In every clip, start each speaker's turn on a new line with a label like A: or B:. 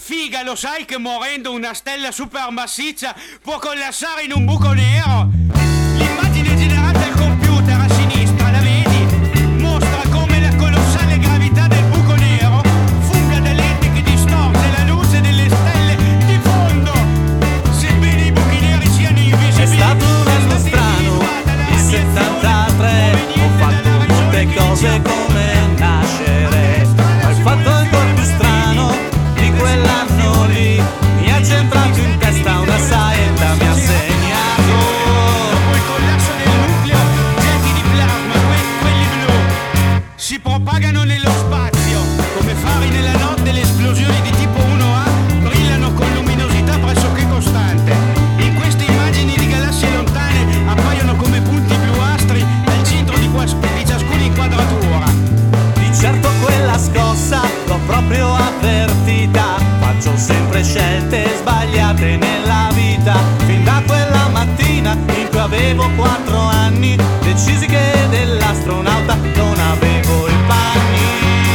A: Figa, lo sai che morendo una stella super massiccia può collassare in un buco nero? L'immagine generata dal computer a sinistra, la vedi? Mostra come la colossale gravità del buco nero funga da lente che distorce la luce delle stelle di fondo. Sebbene i buchi neri siano invisibili,
B: è stato un anno strano, il 73. Ho fatto molte cose come nascere, ma il fatto ancora più strano di quell'anno lì mi ha centrato in testa una saetta, mi ha segnato.
A: Dopo il collasso del nucleo, getti di plasma, quelli blu, si propagano nello spazio. Come fari nella notte, le esplosioni di tipo 1A brillano con luminosità pressoché costante. In queste immagini di galassie lontane appaiono come punti bluastri al centro di ciascuna inquadratura.
B: Di certo quella scossa l'ho proprio avvertita. Faccio sempre scelte sbagliate nella vita. Fin da quella mattina in cui avevo 4 anni decisi che dell'astronauta non avevo i panni.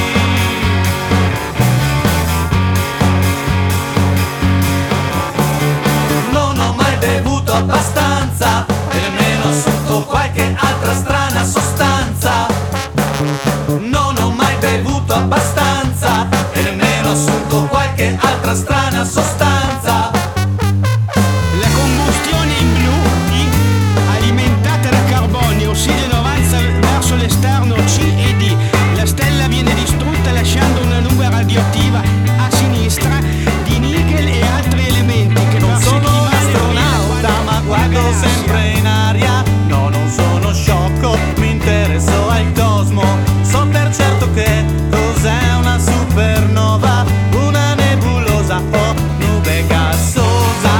B: Non ho mai bevuto abbastanza e nemmeno assunto qualche altra strana sostanza. Non ho mai bevuto abbastanza e nemmeno assunto qualche altra strana sostanza.
A: La combustione in blu, alimentata da carbonio, ossigeno avanza verso l'esterno C e D. La stella viene distrutta lasciando una nube radioattiva a sinistra di nickel e altri elementi che
B: Non
A: per
B: sono un
A: settimane
B: astronauta ma guardo sempre in aria. No, non sono sciocco, mi interesso al cosmo. So per certo che cos'è una supernova, una nebulosa o nube gassosa.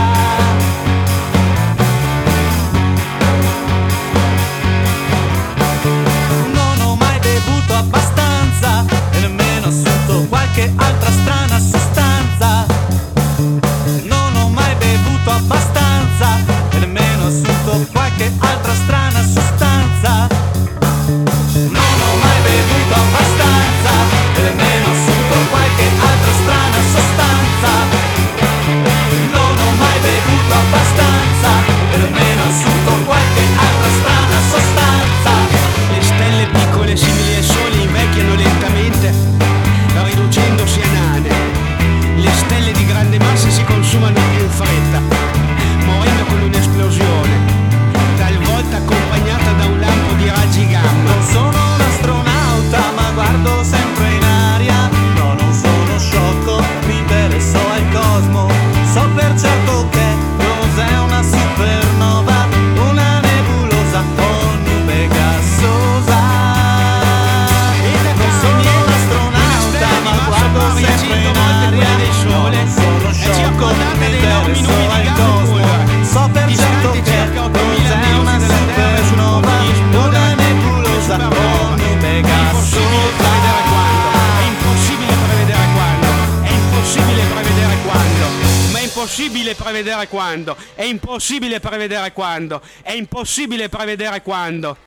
B: Non ho mai bevuto abbastanza e nemmeno assunto qualche altra strana sostanza. Non ho mai bevuto abbastanza e nemmeno assunto qualche altra strana sostanza. Non ho mai bevuto abbastanza e nemmeno assunto qualche altra strana sostanza. Non ho mai bevuto abbastanza e nemmeno assunto qualche altra strana sostanza.
A: Le stelle piccole simili al Sole invecchiano lentamente, riducendosi a nane. Le stelle di grande massa si consumano più in fretta, morendo con un'esplosione, talvolta accompagnata da un lampo di raggi gamma.
B: Non sono un astronauta ma guardo sempre in aria. No, non sono sciocco, mi interesso al cosmo. So per certo che cos'è una supernova, una nebulosa o nube gassosa. Non sono un astronauta ma guardo sempre in aria. No, non sono sciocco, mi interesso al cosmo. So per certo che cos'è una supernova, una nebulosa o nube gassosa.
A: È impossibile prevedere quando, è impossibile prevedere quando, ma è impossibile prevedere quando, è impossibile prevedere quando, è impossibile prevedere quando.